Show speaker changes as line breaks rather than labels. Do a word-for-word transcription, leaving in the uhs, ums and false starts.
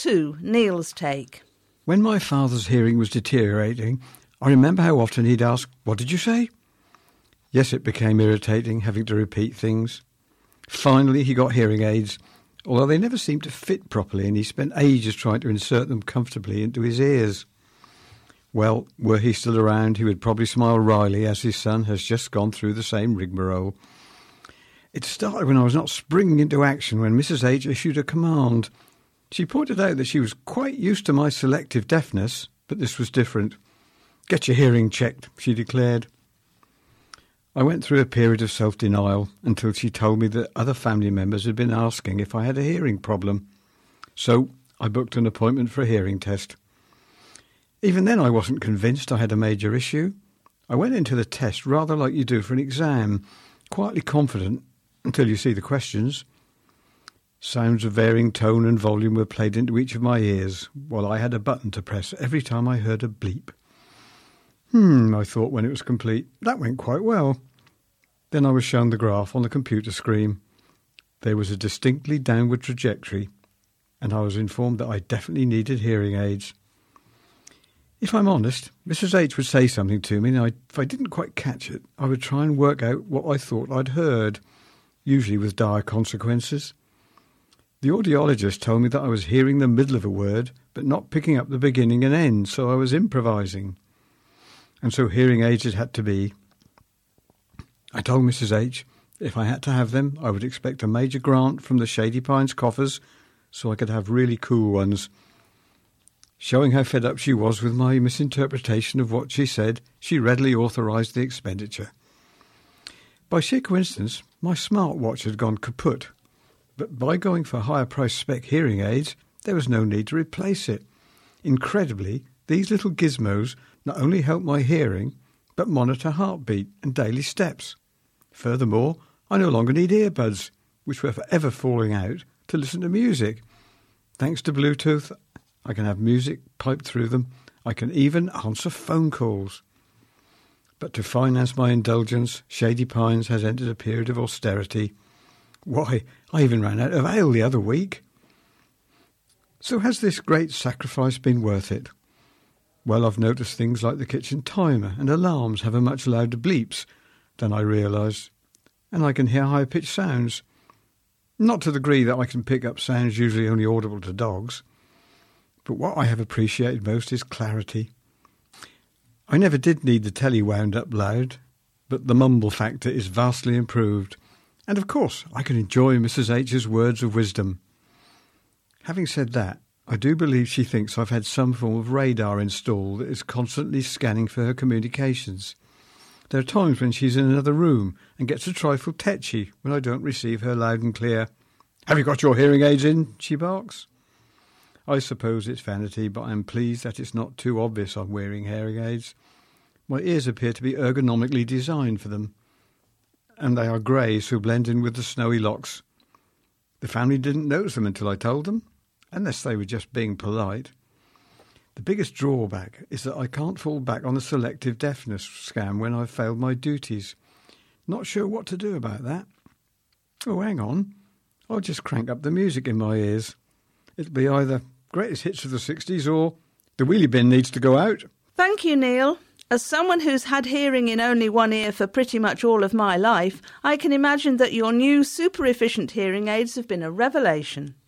two, Neil's take.
When my father's hearing was deteriorating, I remember how often he'd ask, "What did you say?" Yes, it became irritating having to repeat things. Finally, he got hearing aids, although they never seemed to fit properly, and he spent ages trying to insert them comfortably into his ears. Well, were he still around, he would probably smile wryly as his son has just gone through the same rigmarole. It started when I was not springing into action when Missus H issued a command. She pointed out that she was quite used to my selective deafness, but this was different. "Get your hearing checked," she declared. I went through a period of self-denial until she told me that other family members had been asking if I had a hearing problem. So I booked an appointment for a hearing test. Even then I wasn't convinced I had a major issue. I went into the test rather like you do for an exam, quietly confident until you see the questions. Sounds of varying tone and volume were played into each of my ears, while I had a button to press every time I heard a bleep. Hmm, I thought when it was complete, that went quite well. Then I was shown the graph on the computer screen. There was a distinctly downward trajectory, and I was informed that I definitely needed hearing aids. If I'm honest, Missus H would say something to me, and I, if I didn't quite catch it, I would try and work out what I thought I'd heard, usually with dire consequences. The audiologist told me that I was hearing the middle of a word, but not picking up the beginning and end, so I was improvising. And so hearing aids it had to be. I told Missus H if I had to have them, I would expect a major grant from the Shady Pines coffers, so I could have really cool ones. Showing how fed up she was with my misinterpretation of what she said, she readily authorised the expenditure. By sheer coincidence, my smartwatch had gone kaput, but by going for higher price spec hearing aids, there was no need to replace it. Incredibly, these little gizmos not only help my hearing, but monitor heartbeat and daily steps. Furthermore, I no longer need earbuds, which were forever falling out, to listen to music. Thanks to Bluetooth, I can have music piped through them. I can even answer phone calls. But to finance my indulgence, Shady Pines has entered a period of austerity. Why, I even ran out of ale the other week. So has this great sacrifice been worth it? Well, I've noticed things like the kitchen timer and alarms have a much louder bleeps than I realised, and I can hear high-pitched sounds. Not to the degree that I can pick up sounds usually only audible to dogs. But what I have appreciated most is clarity. I never did need the telly wound up loud, but the mumble factor is vastly improved. And of course, I can enjoy Missus H's words of wisdom. Having said that, I do believe she thinks I've had some form of radar installed that is constantly scanning for her communications. There are times when she's in another room and gets a trifle tetchy when I don't receive her loud and clear. "Have you got your hearing aids in?" she barks. I suppose it's vanity, but I am pleased that it's not too obvious I'm wearing hearing aids. My ears appear to be ergonomically designed for them, and they are grey, so blend in with the snowy locks. The family didn't notice them until I told them, unless they were just being polite. The biggest drawback is that I can't fall back on the selective deafness scam when I've failed my duties. Not sure what to do about that. Oh, hang on. I'll just crank up the music in my ears. It'll be either greatest hits of the sixties or the wheelie bin needs to go out.
Thank you, Neil. As someone who's had hearing in only one ear for pretty much all of my life, I can imagine that your new super efficient hearing aids have been a revelation.